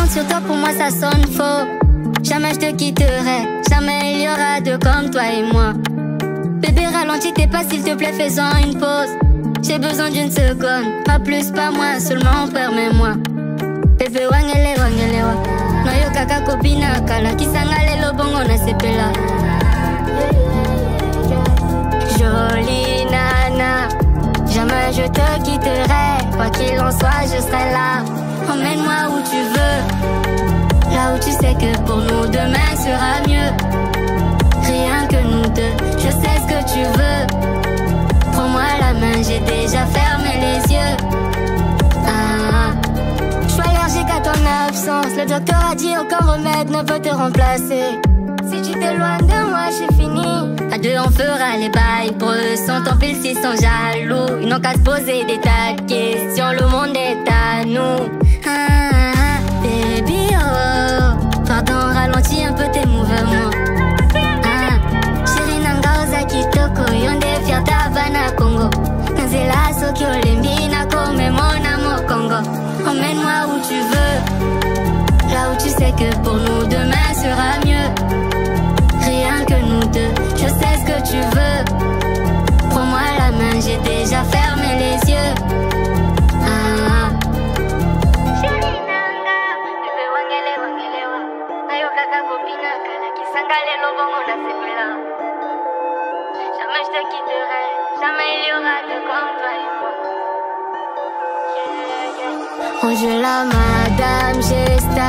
compte sur toi, pour moi ça sonne faux. Jamais je te quitterai, jamais il y aura deux comme toi et moi. Bébé ralentis tes pas s'il te plaît, fais-en une pause. J'ai besoin d'une seconde, pas plus, pas moins, seulement permets-moi. Bébé wangele wa Noyo kaka kopina kala Kisangale lo bongo na sepela. Jolie nana, jamais je te quitterai. Quoi qu'il en soit, je serai là. Emmène-moi où tu veux, là où tu sais que pour nous demain sera mieux. Rien que nous deux, je sais ce que tu veux. Prends-moi la main, j'ai déjà fermé les yeux. Je suis allergique à ton absence. Le docteur a dit aucun remède ne peut te remplacer. Si tu t'éloignes de moi, j'ai fini. À deux on fera les bails. Pour eux sont en pile s'ils sont jaloux. Ils n'ont qu'à se poser des tas de questions. Le monde est à nous. Baby oh, pardon, ralentis un peu tes mouvements. Chérie nanga ozaki toko yonde fiata bana Congo. Nazela soki olembi na kome mona mo Congo. Emmène-moi où tu veux, là où tu sais que pour nous demain sera mieux. Rien que nous deux, je sais ce que tu veux. Prends-moi la main, j'ai déjà fermé les yeux. Chérie nanga, bébé wangele wa Ayo kaka kopina kala Kisangale lo bongo na sepela. Jamais je te quitterai, jamais il y aura de comme toi et moi. Oh je la madame, j'ai